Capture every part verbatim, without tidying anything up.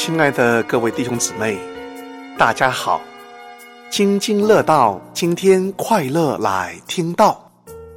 亲爱的各位弟兄姊妹，大家好，津津乐道，今天快乐来听道。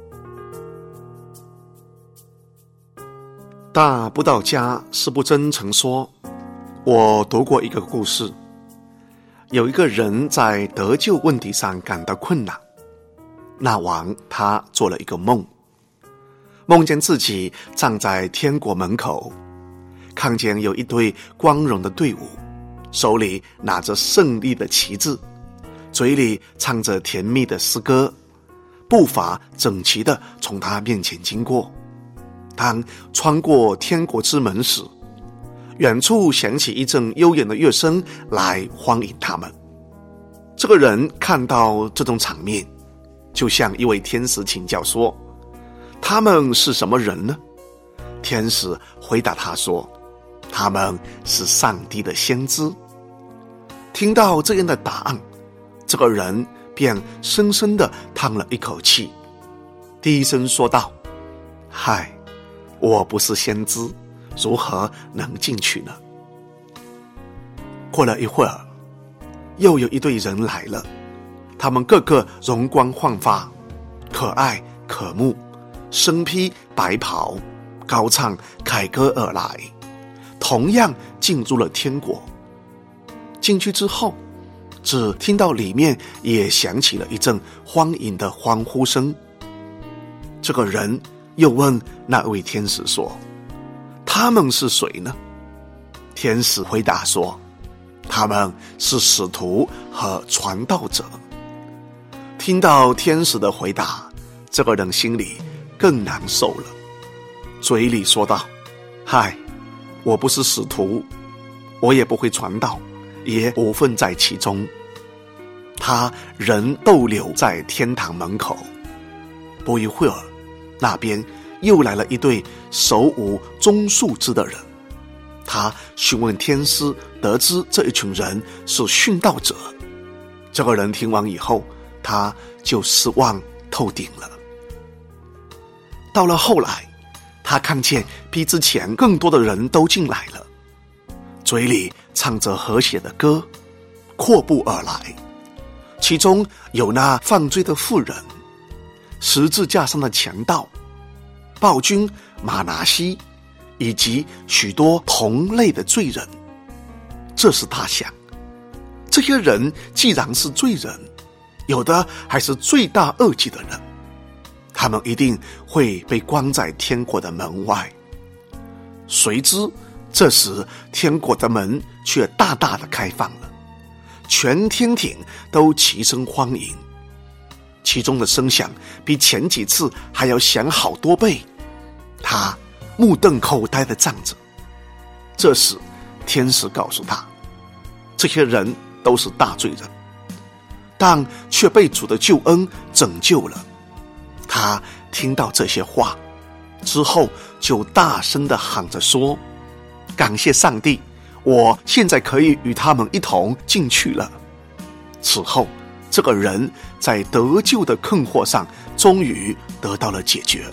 大布道家司布真曾说，我读过一个故事，有一个人在得救问题上感到困难，那晚他做了一个梦，梦见自己站在天国门口，看见有一队光荣的队伍，手里拿着胜利的旗帜，嘴里唱着甜蜜的诗歌，步伐整齐地从他面前经过。当穿过天国之门时，远处响起一阵悠远的乐声来欢迎他们。这个人看到这种场面，就向一位天使请教说，他们是什么人呢？天使回答他说，他们是上帝的先知。听到这样的答案，这个人便深深地叹了一口气，低声说道，嗨，我不是先知，如何能进去呢？过了一会儿，又有一队人来了，他们个个容光焕发，可爱可慕，身披白袍，高唱凯歌而来，同样进入了天国。进去之后，只听到里面也响起了一阵欢迎的欢呼声。这个人又问那位天使说，他们是谁呢？天使回答说，他们是使徒和传道者。听到天使的回答，这个人心里更难受了，嘴里说道，嗨，我不是使徒，我也不会传道，也无份在其中。他仍逗留在天堂门口。不一会儿，那边又来了一对手舞棕树枝的人，他询问天师，得知这一群人是殉道者。这个人听完以后，他就失望透顶了。到了后来，他看见比之前更多的人都进来了，嘴里唱着和谐的歌，阔步而来。其中有那犯罪的妇人，十字架上的强盗，暴君马拿西，以及许多同类的罪人。这时他想，这些人既然是罪人，有的还是罪大恶极的人，他们一定会被关在天国的门外。谁知这时天国的门却大大的开放了，全天庭都齐声欢迎，其中的声响比前几次还要响好多倍。他目瞪口呆地站着。这时天使告诉他，这些人都是大罪人，但却被主的救恩拯救了。他听到这些话之后，就大声地喊着说，感谢上帝，我现在可以与他们一同进去了。此后，这个人在得救的困惑上终于得到了解决。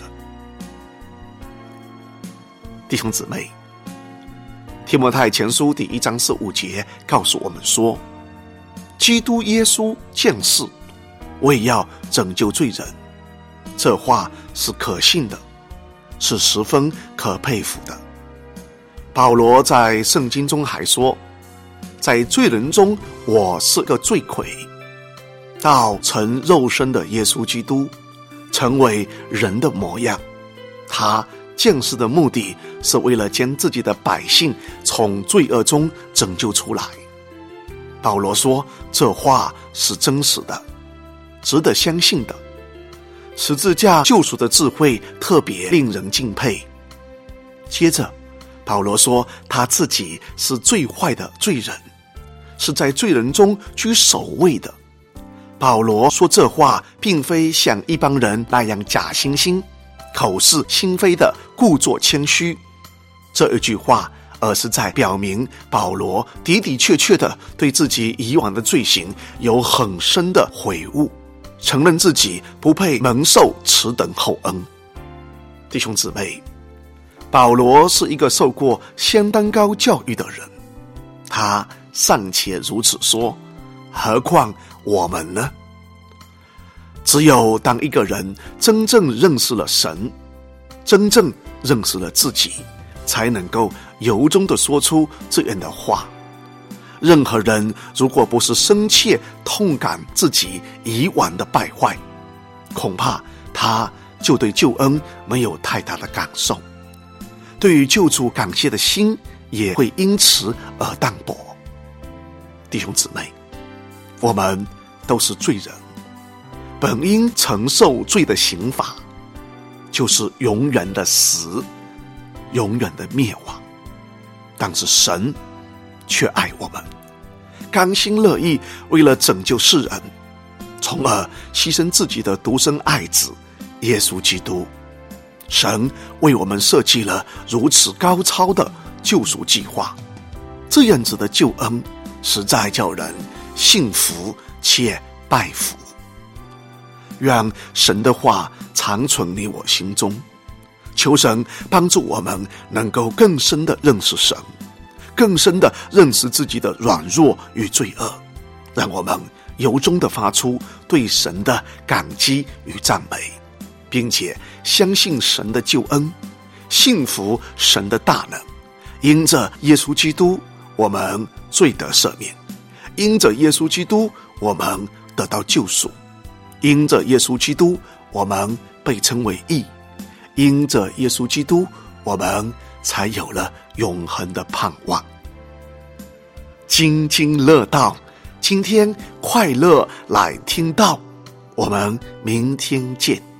弟兄姊妹，提摩太前书第一章十五节告诉我们说，基督耶稣降世，为要拯救罪人。这话是可信的，是十分可佩服的。保罗在圣经中还说，在罪人中我是个罪魁，道成肉身的耶稣基督成为人的模样，他降世的目的是为了将自己的百姓从罪恶中拯救出来。保罗说，这话是真实的，值得相信的。十字架救赎的智慧特别令人敬佩。接着保罗说，他自己是最坏的罪人，是在罪人中居首位的。保罗说这话并非像一般人那样假惺惺，口是心非的故作谦虚，这一句话而是在表明保罗的的确确的对自己以往的罪行有很深的悔悟，承认自己不配蒙受此等厚恩。弟兄姊妹，保罗是一个受过相当高教育的人， 他尚且如此说，何况我们呢？只有当一个人真正认识了神，真正认识了自己，才能够由衷地说出这样的话。任何人如果不是深切痛感自己以往的败坏，恐怕他就对救恩没有太大的感受，对于救主感谢的心也会因此而淡薄。弟兄姊妹，我们都是罪人，本应承受罪的刑罚，就是永远的死，永远的灭亡。但是神却爱我们，甘心乐意为了拯救世人，从而牺牲自己的独生爱子耶稣基督。神为我们设计了如此高超的救赎计划，这样子的救恩实在叫人信服且拜服。愿神的话常存你我心中，求神帮助我们能够更深的认识神，更深的认识自己的软弱与罪恶，让我们由衷的发出对神的感激与赞美，并且相信神的救恩，信服神的大能。因着耶稣基督，我们罪得赦免；因着耶稣基督，我们得到救赎；因着耶稣基督，我们被称为义；因着耶稣基督，我们才有了永恒的盼望。津津乐道，今天快乐来听道，我们明天见。